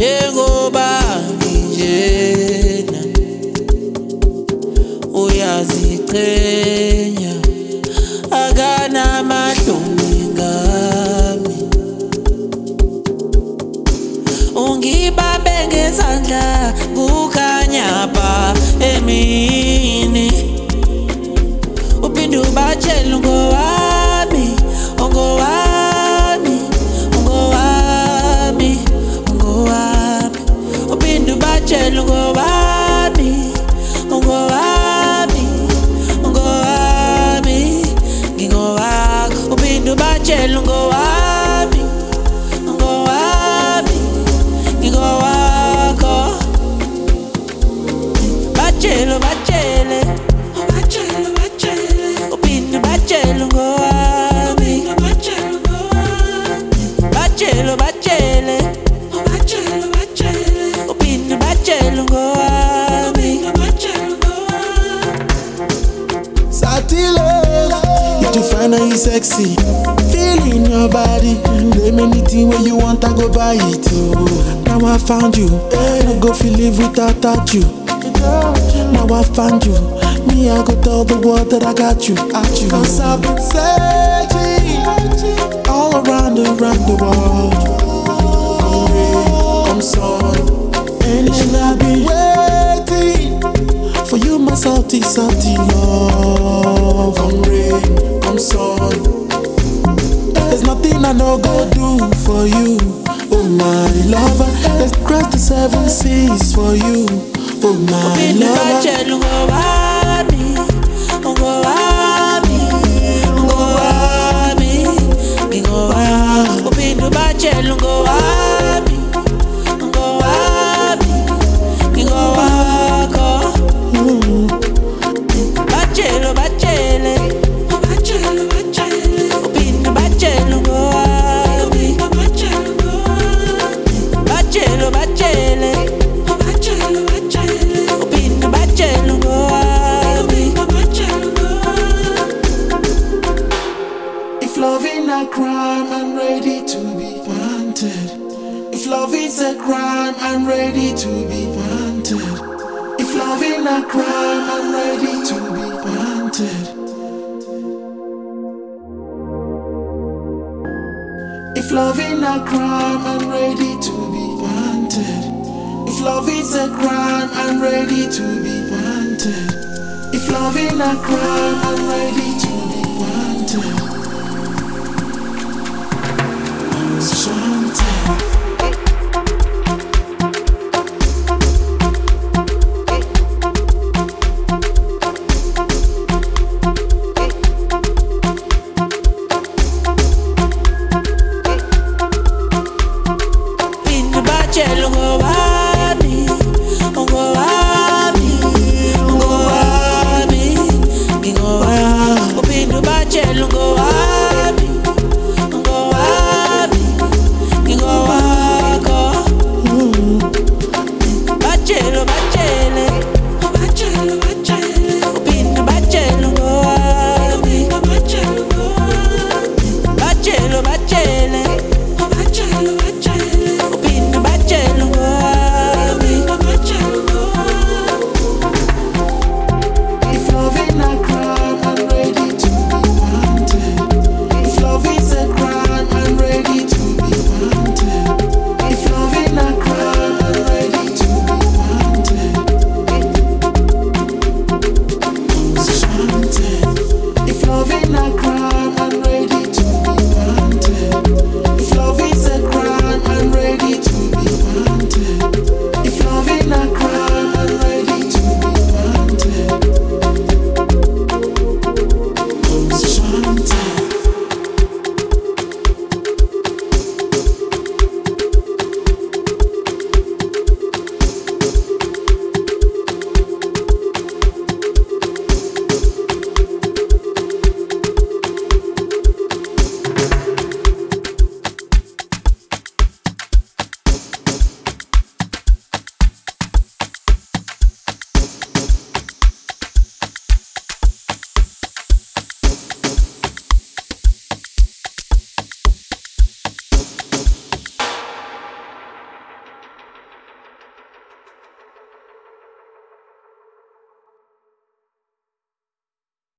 njengoba nginjena uyaziqhenya akanamahloni ngami ungibambe ngezandla kukhanya pha emini uphinde ubatshele ngowami ungowami ungowami ungowami uphinde ubatshele ngowami ungowami ungowami ngingowakho uphinde ubatshele ngowami ungowami ngingowakho batshele batshele uphinde ubatshele ngowami batshele batshele uphinde ubatshele ngowami Satilo, you too fine and you sexy. Feeling your body. Name anything where you want, I go buy it. Oh. Now I found you. I go feel live without you. Now I found you. Me, I go tell the world that I got you. Cause I've been searching all around the world. I'm sorry. And I've been waiting for you, my salty, salty love. Come rain, come sun. There's nothing I no go do for you, oh my lover. Let's cross the 7 seas for you, oh my lover. Uphinda ubatshele ngowami ungowami ngingowakho batshele batshele uphinde ubatshele ngowami batshele batshele uphinde ubatshele ngowami. If love is a crime, I'm ready to be wanted. If love is a crime, I'm ready to be wanted. If love is a crime, I'm ready to be wanted. If love is a crime, I'm ready to be wanted. If love is a crime, I'm ready to be wanted. If love is a crime, I'm ready to be wanted. Sometimes